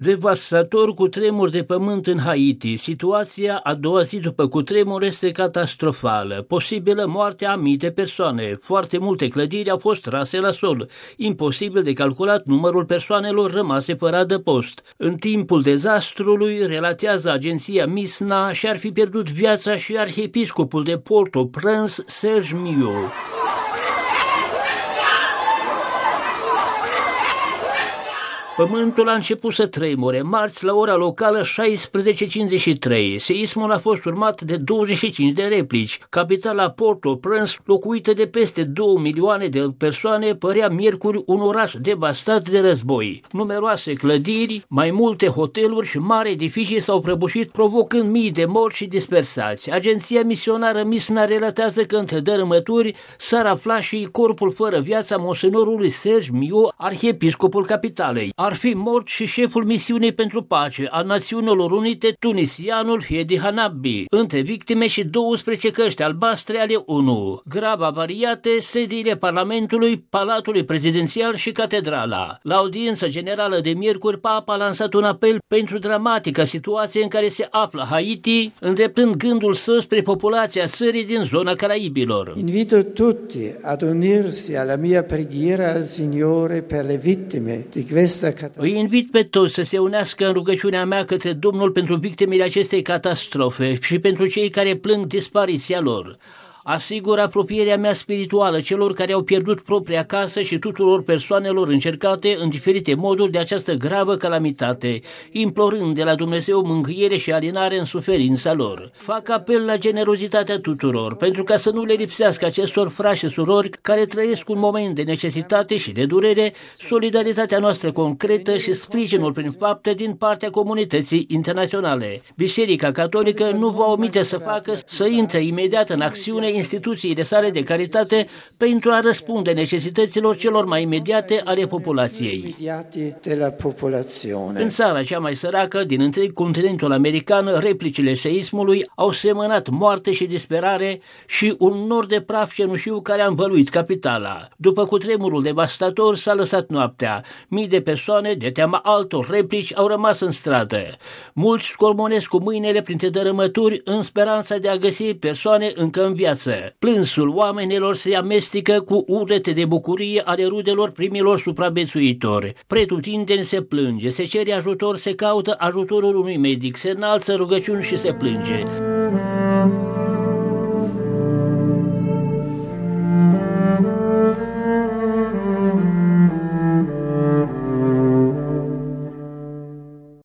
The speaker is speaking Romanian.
Devastator cutremur de pământ în Haiti. Situația a doua zi după cutremur este catastrofală. Posibilă moartea a mii de persoane. Foarte multe clădiri au fost trase la sol. Imposibil de calculat numărul persoanelor rămase fără adăpost. În timpul dezastrului, relatează agenția MISNA, și-ar fi pierdut viața și arhiepiscopul de Port-au-Prince, Serge Mio. Pământul a început să tremure marți la ora locală 16:53. Seismul a fost urmat de 25 de replici. Capitala Port-au-Prince, locuită de peste 2 milioane de persoane, părea miercuri un oraș devastat de război. Numeroase clădiri, mai multe hoteluri și mari edificii s-au prăbușit, provocând mii de morți și dispersați. Agenția misionară MISNA relatează că între dărâmături s-ar afla și corpul fără viață a monsenorului Serge Mio, arhiepiscopul capitalei. Ar fi mort și șeful misiunii pentru pace a Națiunilor Unite, tunisianul Hedi Hanabi, între victime și 12 căști albastre ale ONU. Grav avariate sediile Parlamentului, Palatului Prezidențial și Catedrala. La audiența generală de miercuri, Papa a lansat un apel pentru dramatica situație în care se află Haiti, îndreptând gândul său spre populația țării din zona Caraibilor. Invito tutti ad unirsi alla mia preghiera al Signore per le vittime di questa. Îi invit pe toți să se unească în rugăciunea mea către Domnul pentru victimele acestei catastrofe și pentru cei care plâng dispariția lor. Asigur apropierea mea spirituală celor care au pierdut propria casă și tuturor persoanelor încercate în diferite moduri de această gravă calamitate, implorând de la Dumnezeu mângâiere și alinare în suferința lor. Fac apel la generozitatea tuturor, pentru ca să nu le lipsească acestor frați și surori care trăiesc un moment de necesitate și de durere, solidaritatea noastră concretă și sprijinul prin fapte din partea comunității internaționale. Biserica Catolică nu va omite să intre imediat în acțiune instituțiile sale de caritate pentru a răspunde necesităților celor mai imediate ale populației. În țara cea mai săracă din întreg continentul american, replicile seismului au semănat moarte și disperare și un nor de praf cenușiu care a învăluit capitala. După cutremurul devastator s-a lăsat noaptea. Mii de persoane, de teama altor replici, au rămas în stradă. Mulți scormonesc cu mâinile printre dărâmături în speranța de a găsi persoane încă în viață. Plânsul oamenilor se amestecă cu urlete de bucurie ale rudelor primilor supraviețuitori. Pretutindeni se plânge, se cere ajutor, se caută ajutorul unui medic, se înalță rugăciuni și se plânge.